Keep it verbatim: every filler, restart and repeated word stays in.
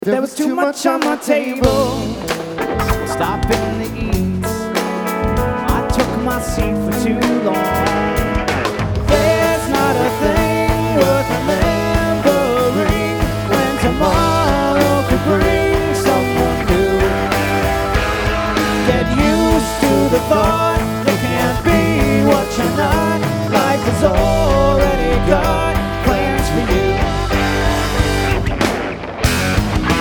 There was too much on my table, stopping to eat. I took my seat for too long.